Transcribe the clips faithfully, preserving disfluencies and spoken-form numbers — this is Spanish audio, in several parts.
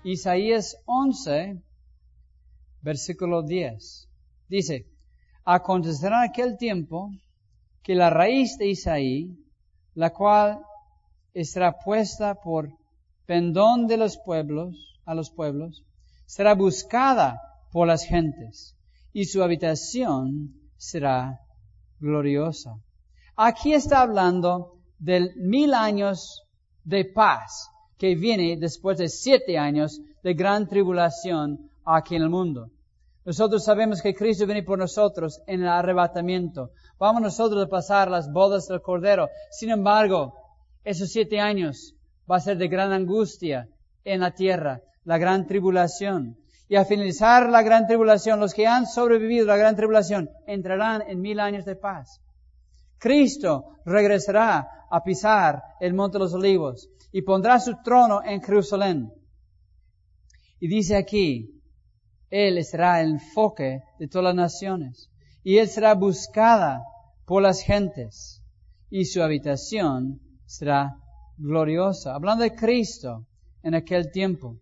Isaías once, versículo diez. Dice, acontecerá en aquel tiempo que la raíz de Isaí, la cual estará puesta por pendón de los pueblos, a los pueblos, será buscada por las gentes, y su habitación será gloriosa. Aquí está hablando del mil años de paz que viene después de siete años de gran tribulación aquí en el mundo. Nosotros sabemos que Cristo viene por nosotros en el arrebatamiento. Vamos nosotros a pasar las bodas del Cordero. Sin embargo, esos siete años va a ser de gran angustia en la tierra, la gran tribulación. Y al finalizar la gran tribulación, los que han sobrevivido a la gran tribulación entrarán en mil años de paz. Cristo regresará a pisar el Monte de los Olivos y pondrá su trono en Jerusalén. Y dice aquí, Él será el enfoque de todas las naciones. Y Él será buscada por las gentes. Y su habitación será gloriosa. Hablando de Cristo en aquel tiempo.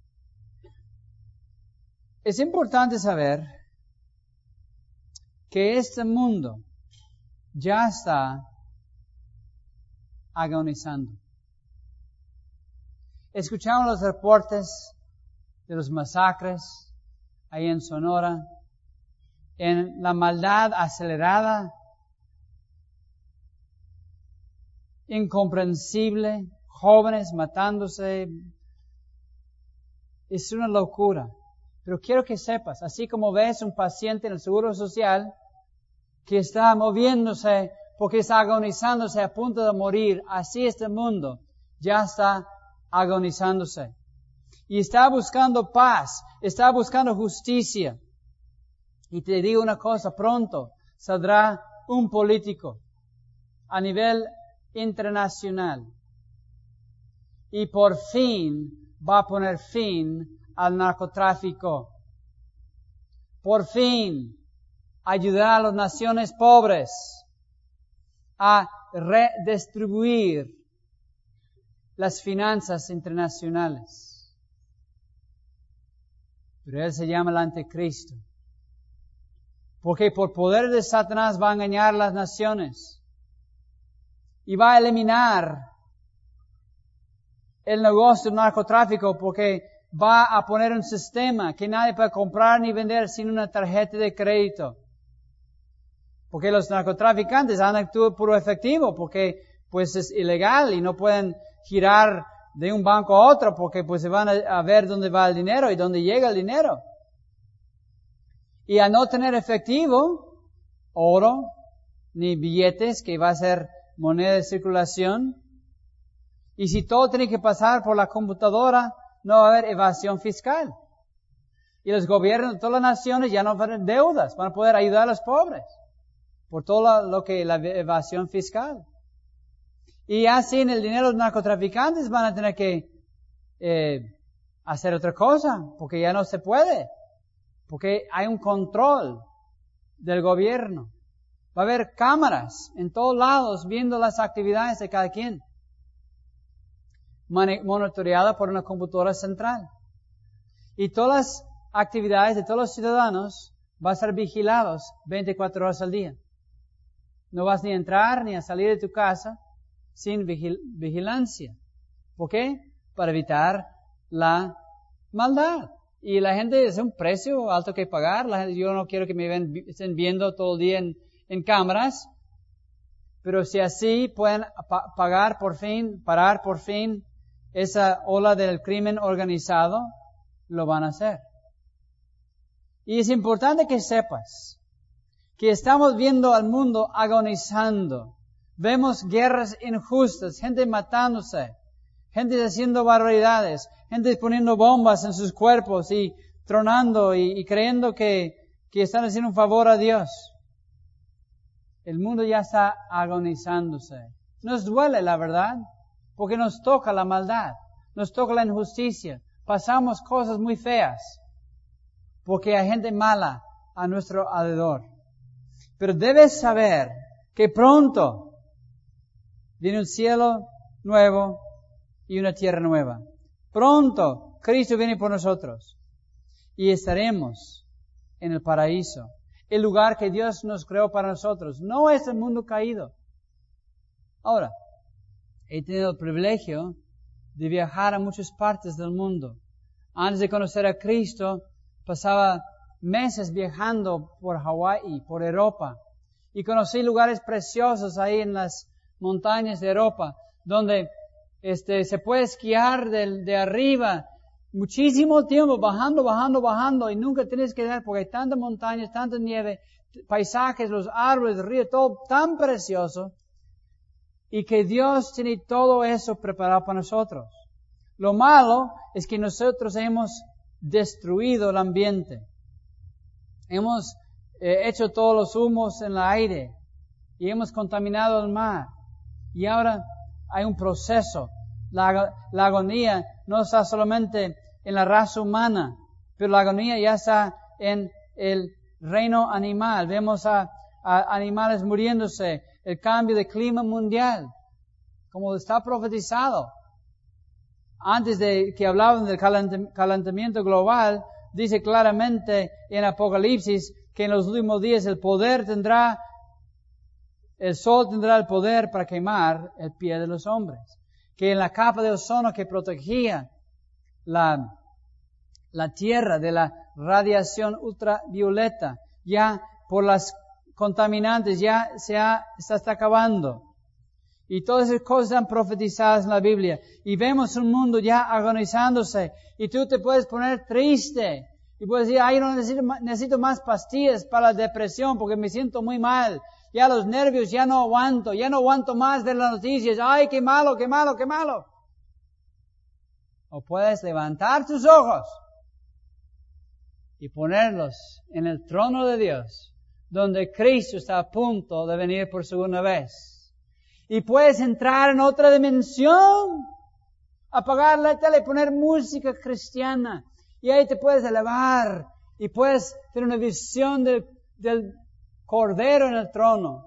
Es importante saber que este mundo ya está agonizando. Escuchamos los reportes de los masacres ahí en Sonora, en la maldad acelerada, incomprensible, jóvenes matándose. Es una locura. Pero quiero que sepas, así como ves un paciente en el Seguro Social que está moviéndose porque está agonizándose a punto de morir, así este mundo ya está agonizándose. Y está buscando paz, está buscando justicia. Y te digo una cosa, pronto saldrá un político a nivel internacional y por fin va a poner fin al narcotráfico. Por fin ayudar a las naciones pobres a redistribuir las finanzas internacionales. Pero él se llama el anticristo. Porque por poder de Satanás va a engañar a las naciones y va a eliminar el negocio del narcotráfico, porque va a poner un sistema que nadie puede comprar ni vender sin una tarjeta de crédito. Porque los narcotraficantes andan todo puro efectivo, porque pues es ilegal y no pueden girar de un banco a otro, porque pues se van a, a ver dónde va el dinero y dónde llega el dinero. Y a no tener efectivo, oro, ni billetes, que va a ser moneda de circulación, y si todo tiene que pasar por la computadora, no va a haber evasión fiscal. Y los gobiernos de todas las naciones ya no van a tener deudas, van a poder ayudar a los pobres por todo lo que la evasión fiscal. Y así en el dinero de los narcotraficantes van a tener que eh, hacer otra cosa, porque ya no se puede, porque hay un control del gobierno. Va a haber cámaras en todos lados viendo las actividades de cada quien, monitoreada por una computadora central. Y todas las actividades de todos los ciudadanos van a ser vigilados veinticuatro horas al día. No vas ni a entrar ni a salir de tu casa sin vigil- vigilancia. ¿Por qué? Para evitar la maldad. Y la gente es un precio alto que pagar. La gente, yo no quiero que me ven, estén viendo todo el día en, en cámaras. Pero si así pueden pa- pagar por fin, parar por fin esa ola del crimen organizado, lo van a hacer. Y es importante que sepas que estamos viendo al mundo agonizando. Vemos guerras injustas, gente matándose, gente haciendo barbaridades, gente poniendo bombas en sus cuerpos y tronando y, y creyendo que, que están haciendo un favor a Dios. El mundo ya está agonizándose. Nos duele, la verdad, porque nos toca la maldad, nos toca la injusticia. Pasamos cosas muy feas, porque hay gente mala a nuestro alrededor. Pero debes saber que pronto viene un cielo nuevo y una tierra nueva. Pronto Cristo viene por nosotros y estaremos en el paraíso, el lugar que Dios nos creó para nosotros. No es el mundo caído. Ahora, he tenido el privilegio de viajar a muchas partes del mundo. Antes de conocer a Cristo, pasaba meses viajando por Hawái, por Europa, y conocí lugares preciosos ahí en las montañas de Europa, donde este, se puede esquiar de, de arriba muchísimo tiempo, bajando, bajando, bajando, y nunca tienes que dar, porque hay tantas montañas, tanta nieve, paisajes, los árboles, el río, todo tan precioso, y que Dios tiene todo eso preparado para nosotros. Lo malo es que nosotros hemos destruido el ambiente. Hemos eh, hecho todos los humos en el aire y hemos contaminado el mar. Y ahora hay un proceso. La, la agonía no está solamente en la raza humana, pero la agonía ya está en el reino animal. Vemos a, a animales muriéndose, el cambio de clima mundial, como está profetizado. Antes de que hablaban del calentamiento global, dice claramente en Apocalipsis que en los últimos días el poder tendrá, el sol tendrá el poder para quemar el pie de los hombres. Que en la capa de ozono que protegía la, la tierra de la radiación ultravioleta, ya por las contaminantes, ya se, ha, se está acabando. Y todas esas cosas están profetizadas en la Biblia. Y vemos un mundo ya agonizándose. Y tú te puedes poner triste. Y puedes decir, ay, no necesito, necesito más pastillas para la depresión porque me siento muy mal. Ya los nervios ya no aguanto. Ya no aguanto más ver las noticias. Ay, qué malo, qué malo, qué malo. O puedes levantar tus ojos y ponerlos en el trono de Dios, donde Cristo está a punto de venir por segunda vez. Y puedes entrar en otra dimensión, apagar la tele y poner música cristiana. Y ahí te puedes elevar y puedes tener una visión del, del Cordero en el trono.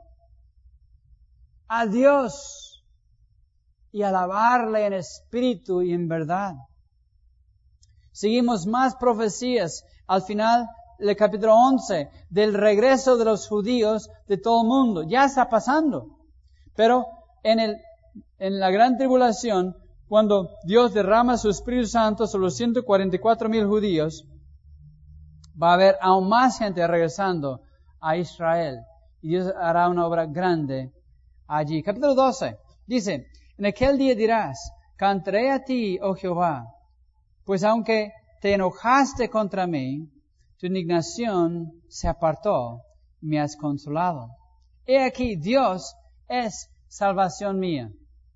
A Dios y alabarle en espíritu y en verdad. Seguimos más profecías al final del capítulo once del regreso de los judíos de todo el mundo. Ya está pasando. Pero en, el, en la gran tribulación, cuando Dios derrama su Espíritu Santo sobre los ciento cuarenta y cuatro mil judíos, va a haber aún más gente regresando a Israel. Y Dios hará una obra grande allí. Capítulo doce dice, en aquel día dirás, cantaré a ti, oh Jehová, pues aunque te enojaste contra mí, tu indignación se apartó, me has consolado. He aquí, Dios es salvación mía.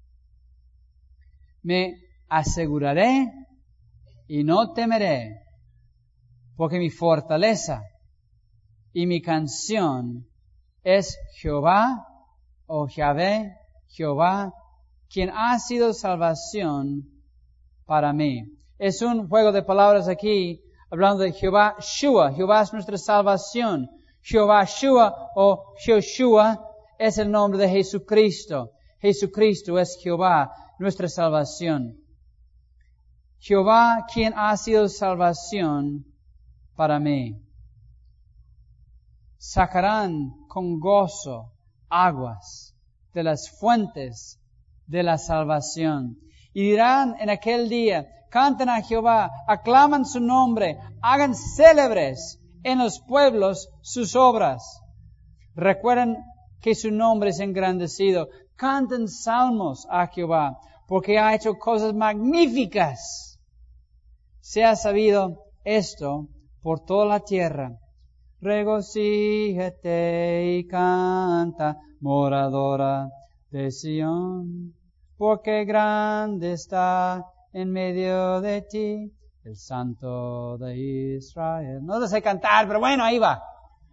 Me aseguraré y no temeré, porque mi fortaleza y mi canción es Jehová, o Yahvé, Jehová, quien ha sido salvación para mí. Es un juego de palabras aquí, hablando de Jehová Shua. Jehová es nuestra salvación. Jehová Shua o Joshua es el nombre de Jesucristo. Jesucristo es Jehová, nuestra salvación. Jehová, quien ha sido salvación para mí. Sacarán con gozo aguas de las fuentes de la salvación. Y dirán en aquel día, canten a Jehová, aclaman su nombre, hagan célebres en los pueblos sus obras. Recuerden que su nombre es engrandecido. Canten salmos a Jehová, porque ha hecho cosas magníficas. Se ha sabido esto por toda la tierra. Regocíjate y canta, moradora de Sión, porque grande está en medio de ti el Santo de Israel. No lo sé cantar, pero bueno, ahí va.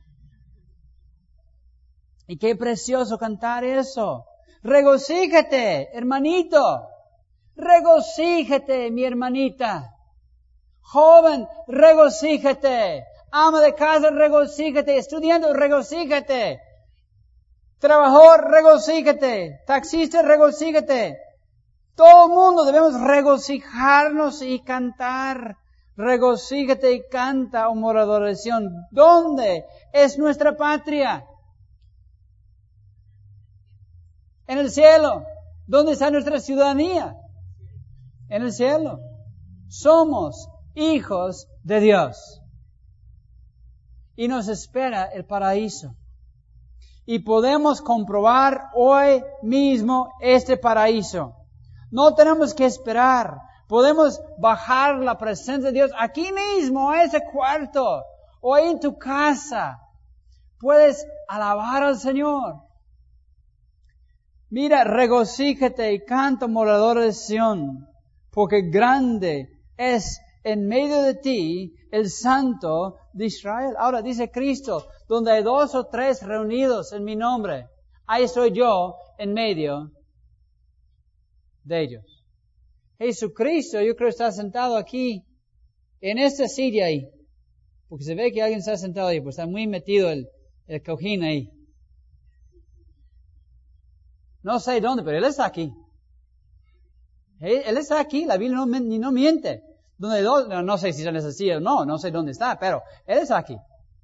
Y qué precioso cantar eso. Regocíjate, hermanito. Regocíjate, mi hermanita. Joven, regocíjate. Ama de casa, regocíjate. Estudiante, regocíjate. Trabajador, regocíjate. Taxista, regocíjate. Todo el mundo debemos regocijarnos y cantar. Regocíjate y canta, oh morador de Sión. ¿Dónde es nuestra patria? En el cielo. ¿Dónde está nuestra ciudadanía? En el cielo. Somos hijos de Dios. Y nos espera el paraíso. Y podemos comprobar hoy mismo este paraíso. No tenemos que esperar. Podemos bajar la presencia de Dios aquí mismo, a ese cuarto, o en tu casa. Puedes alabar al Señor. Mira, regocíjate y canta, morador de Sión, porque grande es en medio de ti el Santo de Israel. Ahora dice Cristo, donde hay dos o tres reunidos en mi nombre, ahí estoy yo en medio de ellos. Jesucristo, yo creo, está sentado aquí, en esta silla ahí. Porque se ve que alguien está sentado ahí, pues está muy metido el, el cojín ahí. No sé dónde, pero Él está aquí. Él, él está aquí, la Biblia no, no miente. Donde dos, no, no sé si está en esa silla o no, no sé dónde está, pero Él está aquí.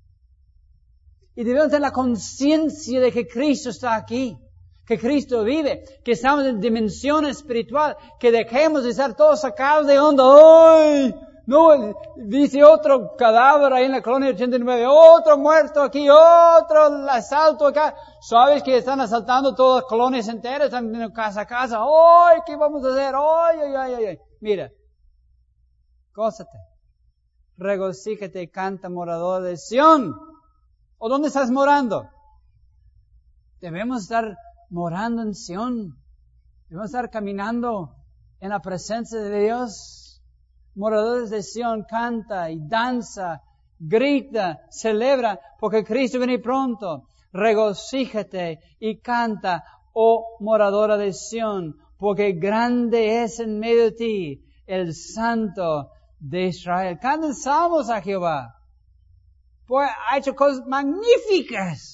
Y debemos tener la conciencia de que Cristo está aquí. Que Cristo vive, que estamos en dimensión espiritual, que dejemos de estar todos sacados de onda. ¡Ay! No, dice otro cadáver ahí en la colonia ochenta y nueve, otro muerto aquí, otro asalto acá. ¿Sabes que están asaltando todas las colonias enteras? Están de casa a casa. ¡Ay! ¿Qué vamos a hacer? ¡Ay, ay, ay, ay! Mira, gózate, regocíjate y canta, morador de Sión. ¿O dónde estás morando? Debemos estar morando en Sión. Debemos estar caminando en la presencia de Dios. Moradores de Sión, canta y danza, grita, celebra, porque Cristo viene pronto. Regocíjate y canta, oh moradora de Sión, porque grande es en medio de ti el Santo de Israel. Canten salmos a Jehová, pues ha hecho cosas magníficas.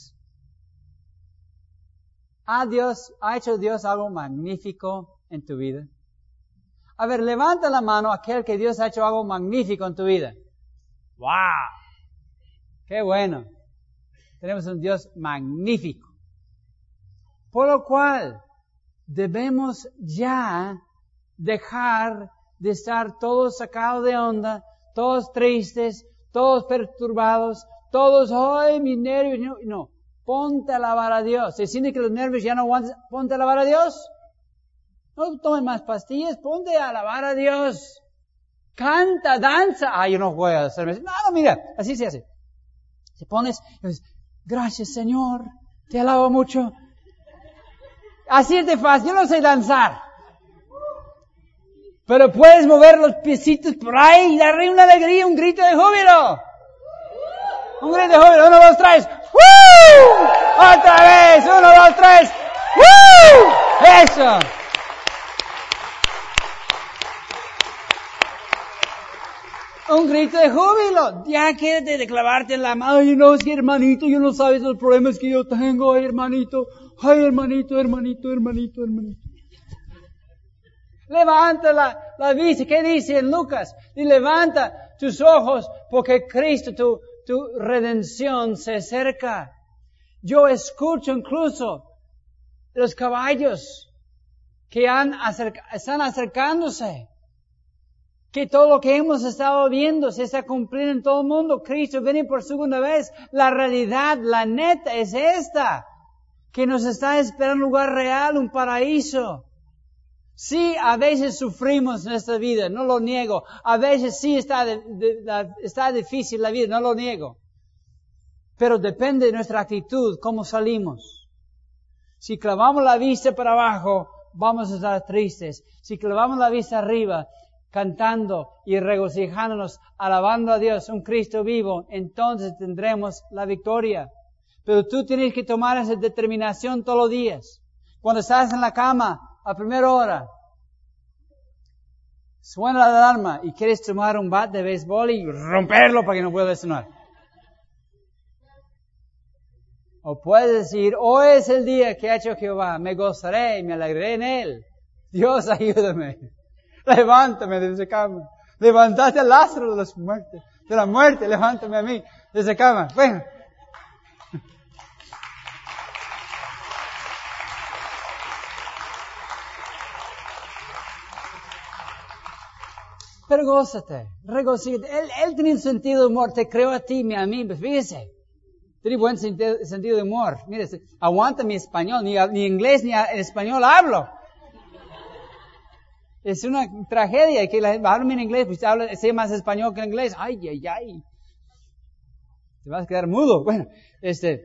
¿Ha, Dios, ¿Ha hecho Dios algo magnífico en tu vida? A ver, levanta la mano aquel que Dios ha hecho algo magnífico en tu vida. ¡Wow! ¡Qué bueno! Tenemos un Dios magnífico. Por lo cual, debemos ya dejar de estar todos sacados de onda, todos tristes, todos perturbados, todos, ¡ay, mis nervios! No, no. Ponte a alabar a Dios. Si sientes que los nervios ya no aguantan, ponte a alabar a Dios. No tomes más pastillas, ponte a alabar a Dios. Canta, danza. Ah, yo no voy a hacerme. No, no, mira, así se hace. Te pones, y dices, gracias Señor, te alabo mucho. Así es de fácil, yo no sé danzar. Pero puedes mover los piecitos por ahí y darle una alegría, un grito de júbilo. Un grito de júbilo, uno, dos, tres. ¡Woo! Otra vez, uno, dos, tres. ¡Woo! Eso. Un grito de júbilo. Ya quédate de clavarte en la mano. Ay, no, es que hermanito, yo no sabes los problemas que yo tengo. Ay, hermanito. Ay, hermanito, hermanito, hermanito, hermanito. Levanta la, la vista. ¿Qué dice en Lucas? Y levanta tus ojos porque Cristo, tu, tu redención se acerca. Yo escucho incluso los caballos que han acerca, están acercándose. Que todo lo que hemos estado viendo se está cumpliendo en todo el mundo. Cristo viene por segunda vez. La realidad, la neta es esta. Que nos está esperando un lugar real, un paraíso. Sí, a veces sufrimos en esta vida, no lo niego. A veces sí está, de, de, de, está difícil la vida, no lo niego. Pero depende de nuestra actitud, cómo salimos. Si clavamos la vista para abajo, vamos a estar tristes. Si clavamos la vista arriba, cantando y regocijándonos, alabando a Dios, un Cristo vivo, entonces tendremos la victoria. Pero tú tienes que tomar esa determinación todos los días. Cuando estás en la cama, a primera hora, suena la alarma y quieres tomar un bat de béisbol y romperlo para que no pueda sonar. O puedes decir, hoy es el día que ha hecho Jehová, me gozaré y me alegraré en él. Dios, ayúdame. Levántame de esa cama. Levantaste a Lázaro de las muertes, de la muerte, levántame a mí de esa cama. Bueno. Pero gózate, regocíjate. Él, él tenía un sentido de humor, te creó a ti, a mí, pues fíjese. Tiene buen sentido, sentido de humor. Mire, aguanta mi español, ni, ni inglés ni en español hablo. Es una tragedia que la gente habla en inglés, pues habla, sé más español que inglés. Ay, ay, ay. Te vas a quedar mudo. Bueno, este.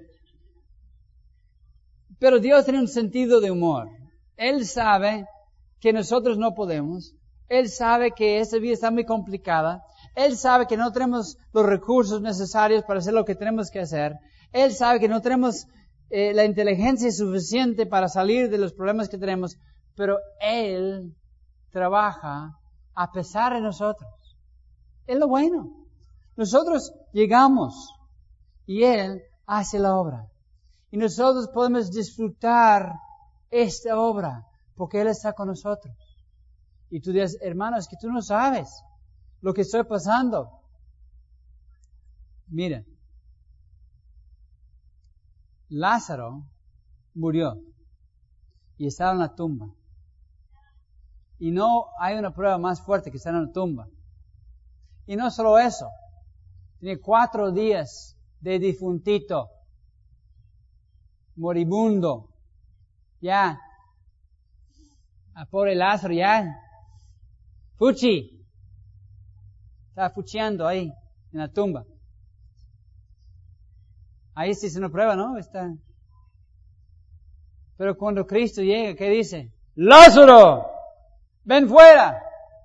Pero Dios tiene un sentido de humor. Él sabe que nosotros no podemos. Él sabe que esta vida está muy complicada. Él sabe que no tenemos los recursos necesarios para hacer lo que tenemos que hacer. Él sabe que no tenemos eh, la inteligencia suficiente para salir de los problemas que tenemos. Pero Él trabaja a pesar de nosotros. Es lo bueno. Nosotros llegamos y Él hace la obra. Y nosotros podemos disfrutar esta obra porque Él está con nosotros. Y tú dices, hermano, es que tú no sabes lo que estoy pasando. Mira, Lázaro murió y estaba en la tumba. Y no hay una prueba más fuerte que estar en la tumba. Y no solo eso, tiene cuatro días de difuntito, moribundo. Ya, a pobre Lázaro, ya, fuchi, estaba fucheando ahí, en la tumba. Ahí sí es una prueba, ¿no? Está. Pero cuando Cristo llega, ¿qué dice? ¡Lázaro! ¡Ven fuera!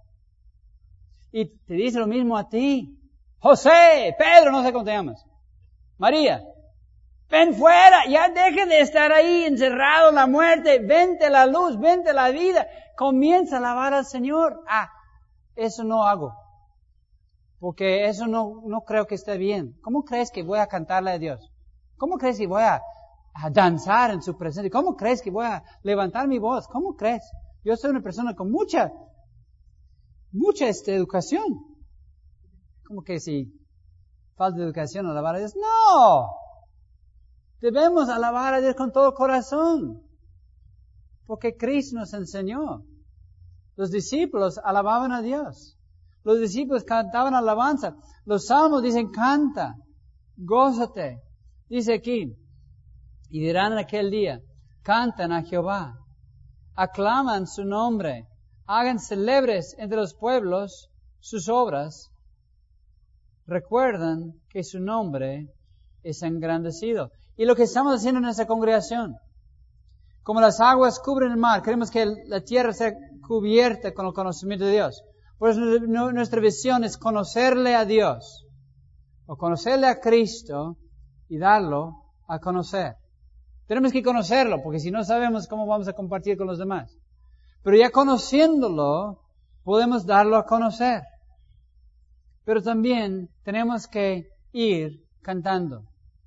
Y te dice lo mismo a ti. José, Pedro, no sé cómo te llamas. María, ven fuera, ya deje de estar ahí encerrado en la muerte, vente la luz, vente la vida, comienza a alabar al Señor. Ah, eso no hago, porque eso no, no creo que esté bien. ¿Cómo crees que voy a cantarle a Dios? ¿Cómo crees que voy a, a danzar en su presencia? ¿Cómo crees que voy a levantar mi voz? ¿Cómo crees? Yo soy una persona con mucha, mucha este, educación. ¿Cómo que si falta de educación alabar a Dios? ¡No! Debemos alabar a Dios con todo corazón. Porque Cristo nos enseñó. Los discípulos alababan a Dios. Los discípulos cantaban alabanza. Los salmos dicen, canta, gózate. Dice aquí, y dirán en aquel día, cantan a Jehová, aclaman su nombre, hagan célebres entre los pueblos sus obras, recuerdan que su nombre es engrandecido. Y lo que estamos haciendo en esta congregación, como las aguas cubren el mar, queremos que la tierra sea cubierta con el conocimiento de Dios. Por eso nuestra visión es conocerle a Dios, o conocerle a Cristo y darlo a conocer. Tenemos que conocerlo, porque si no sabemos cómo vamos a compartir con los demás. Pero ya conociéndolo, podemos darlo a conocer. Pero también tenemos que ir cantando.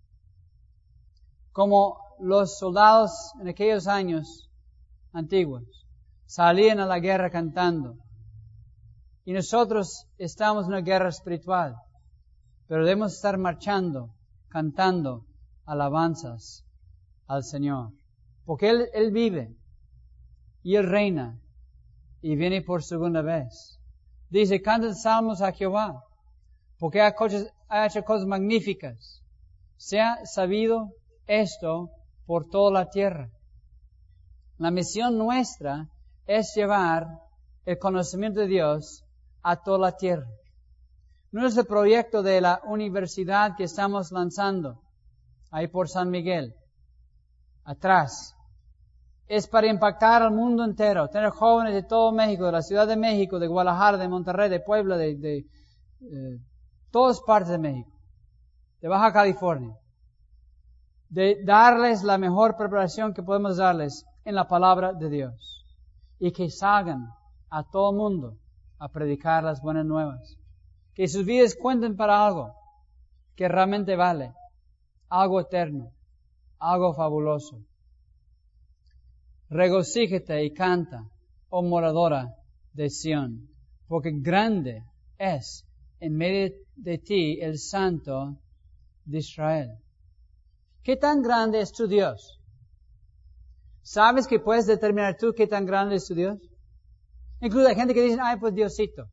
Como los soldados en aquellos años antiguos salían a la guerra cantando. Y nosotros estamos en una guerra espiritual. Pero debemos estar marchando, cantando alabanzas al Señor. Porque Él, Él vive y Él reina y viene por segunda vez. Dice, canten salmos a Jehová, porque ha hecho cosas magníficas. Sea sabido esto por toda la tierra. La misión nuestra es llevar el conocimiento de Dios a toda la tierra. Nuestro proyecto de la universidad que estamos lanzando ahí por San Miguel, atrás, es para impactar al mundo entero, tener jóvenes de todo México, de la Ciudad de México, de Guadalajara, de Monterrey, de Puebla, de, de eh, todas partes de México, de Baja California, de darles la mejor preparación que podemos darles en la palabra de Dios y que salgan a todo el mundo a predicar las buenas nuevas, que sus vidas cuenten para algo que realmente vale, algo eterno, algo fabuloso. Regocíjate y canta, oh moradora de Sión, porque grande es en medio de ti el Santo de Israel. ¿Qué tan grande es tu Dios? ¿Sabes que puedes determinar tú qué tan grande es tu Dios? Incluso hay gente que dice, ay, pues Diosito.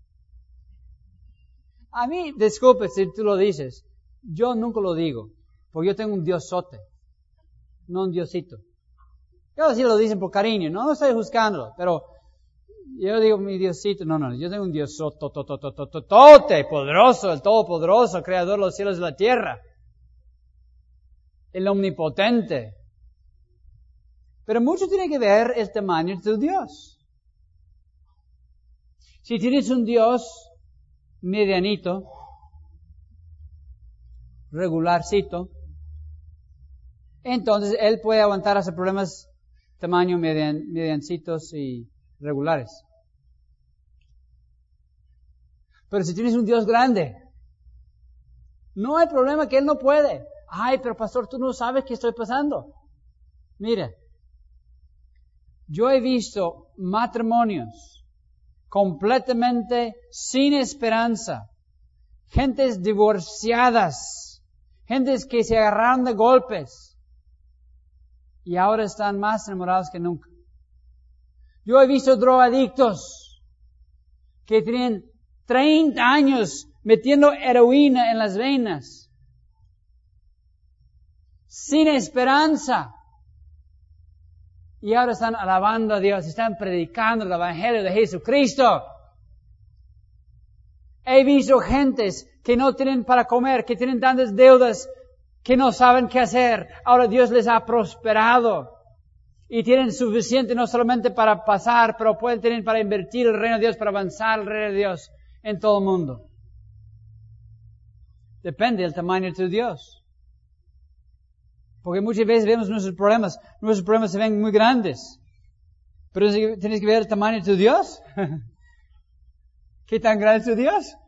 A mí, disculpe si tú lo dices, yo nunca lo digo, porque yo tengo un Diosote, no un Diosito. Yo sí lo dicen por cariño, no, no estoy juzgándolo, pero yo digo mi Diosito, no, no, yo tengo un Diosote, poderoso, el Todopoderoso, Creador de los cielos y la tierra, el Omnipotente. Pero mucho tiene que ver el tamaño de tu Dios. Si tienes un Dios medianito, regularcito, entonces Él puede aguantar hasta problemas tamaño median, mediancitos y regulares. Pero si tienes un Dios grande, no hay problema que Él no puede. Ay, pero pastor, tú no sabes qué estoy pasando. Mira, yo he visto matrimonios completamente sin esperanza, gentes divorciadas, gentes que se agarraron de golpes y ahora están más enamorados que nunca. Yo he visto drogadictos que tienen treinta años metiendo heroína en las venas, sin esperanza. Y ahora están alabando a Dios, están predicando el Evangelio de Jesucristo. He visto gentes que no tienen para comer, que tienen tantas deudas, que no saben qué hacer. Ahora Dios les ha prosperado. Y tienen suficiente no solamente para pasar, pero pueden tener para invertir el reino de Dios, para avanzar el reino de Dios en todo el mundo. Depende del tamaño de tu Dios. Porque muchas veces vemos nuestros problemas, nuestros problemas se ven muy grandes. Pero tienes que ver el tamaño de tu Dios. ¿Qué tan grande es tu Dios?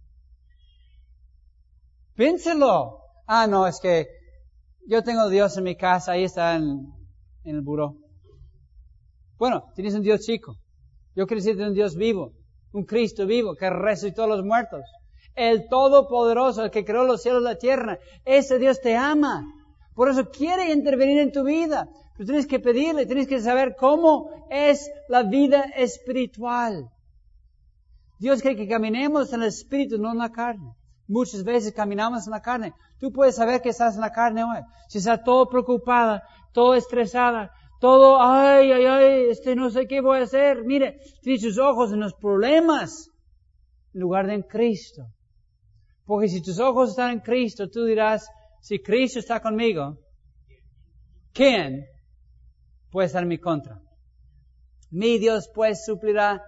Piénselo. Ah, no, es que yo tengo Dios en mi casa, ahí está en, en el buró. Bueno, tienes un Dios chico. Yo quiero decirte un Dios vivo, un Cristo vivo que resucitó a los muertos. El Todopoderoso, el que creó los cielos y la tierra. Ese Dios te ama. Por eso quiere intervenir en tu vida. Pero tienes que pedirle, tienes que saber cómo es la vida espiritual. Dios quiere que caminemos en el espíritu, no en la carne. Muchas veces caminamos en la carne. Tú puedes saber que estás en la carne hoy. Si estás todo preocupada, todo estresada, todo, ay, ay, ay, este no sé qué voy a hacer. Mire, tienes tus ojos en los problemas en lugar de en Cristo. Porque si tus ojos están en Cristo, tú dirás, si Cristo está conmigo, ¿quién puede estar en mi contra? Mi Dios pues suplirá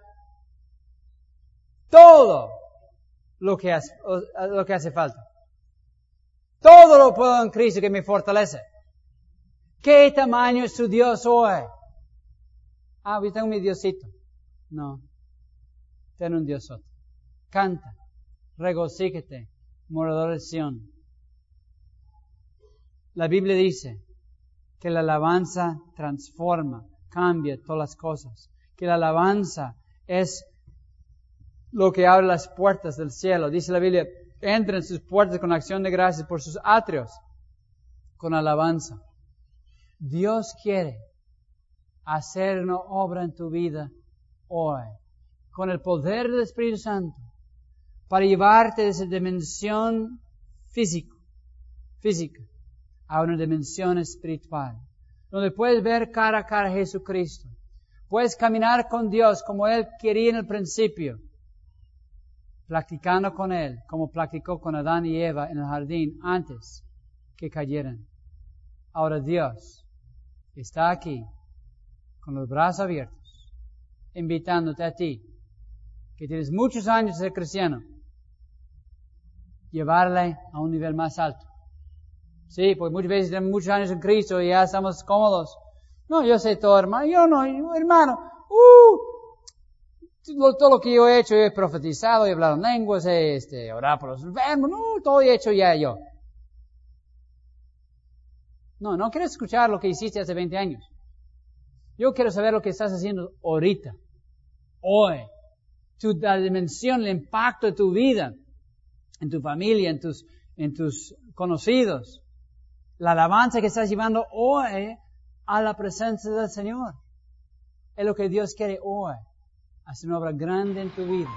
todo lo que hace, lo que hace falta. Todo lo puedo en Cristo que me fortalece. ¿Qué tamaño es tu Dios hoy? Ah, yo tengo mi Diosito. No. Ten un Diosote. Canta. Regocíjate, morador de Sión. La Biblia dice que la alabanza transforma, cambia todas las cosas. Que la alabanza es lo que abre las puertas del cielo. Dice la Biblia, entra en sus puertas con acción de gracias, por sus atrios con alabanza. Dios quiere hacer una obra en tu vida hoy, con el poder del Espíritu Santo, para llevarte de esa dimensión físico, física a una dimensión espiritual, donde puedes ver cara a cara a Jesucristo. Puedes caminar con Dios como Él quería en el principio, practicando con Él, como practicó con Adán y Eva en el jardín antes que cayeran. Ahora Dios está aquí, con los brazos abiertos, invitándote a ti, que tienes muchos años de ser cristiano, llevarle a un nivel más alto. Sí, porque muchas veces tenemos muchos años en Cristo y ya estamos cómodos. No, yo sé todo, hermano. Yo no, hermano. Uh, todo lo que yo he hecho, yo he profetizado, he hablado en lenguas, he este, orado por los enfermos. No, todo he hecho ya yo. No, no quiero escuchar lo que hiciste hace veinte años. Yo quiero saber lo que estás haciendo ahorita. hoy. Tu, la dimensión, el impacto de tu vida, en tu familia, en tus, en tus conocidos. La alabanza que estás llevando hoy a la presencia del Señor. Es lo que Dios quiere hoy. Hacer una obra grande en tu vida.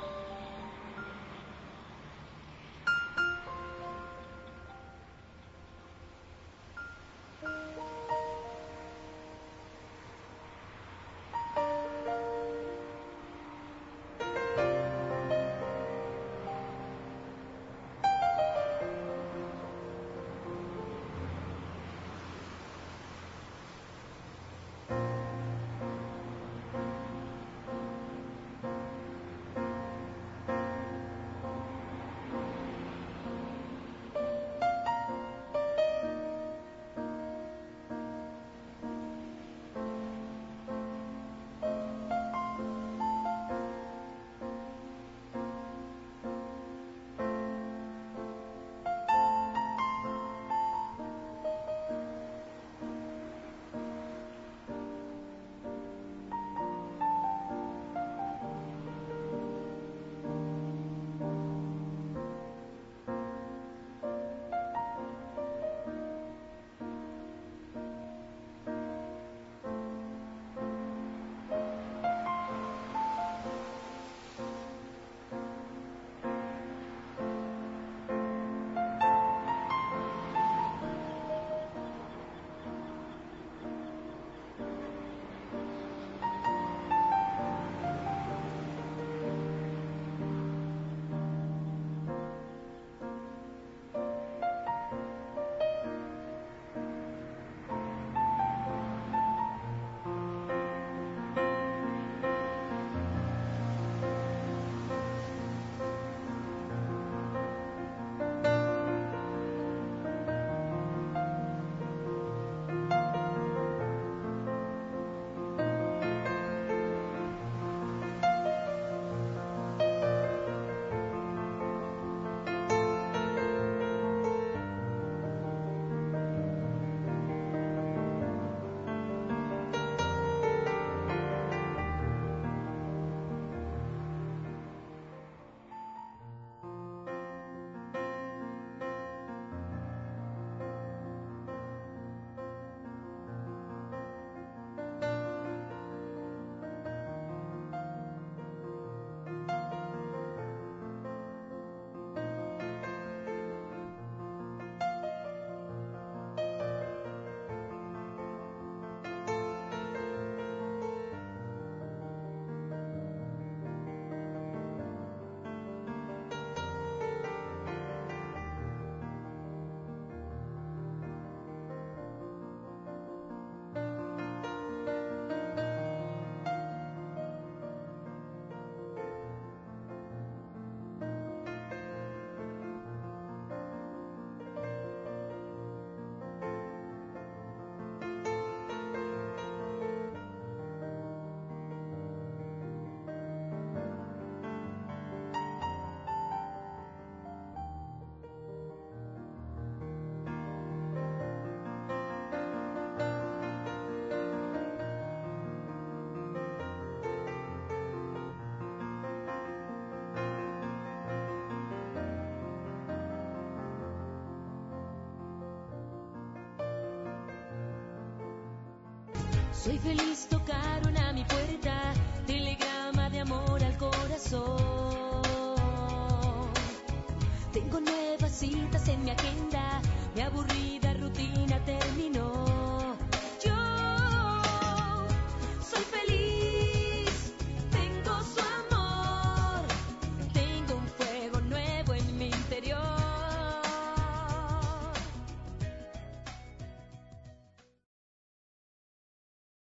Soy feliz, tocaron a mi puerta, telegrama de amor al corazón. Tengo nuevas citas en mi agenda.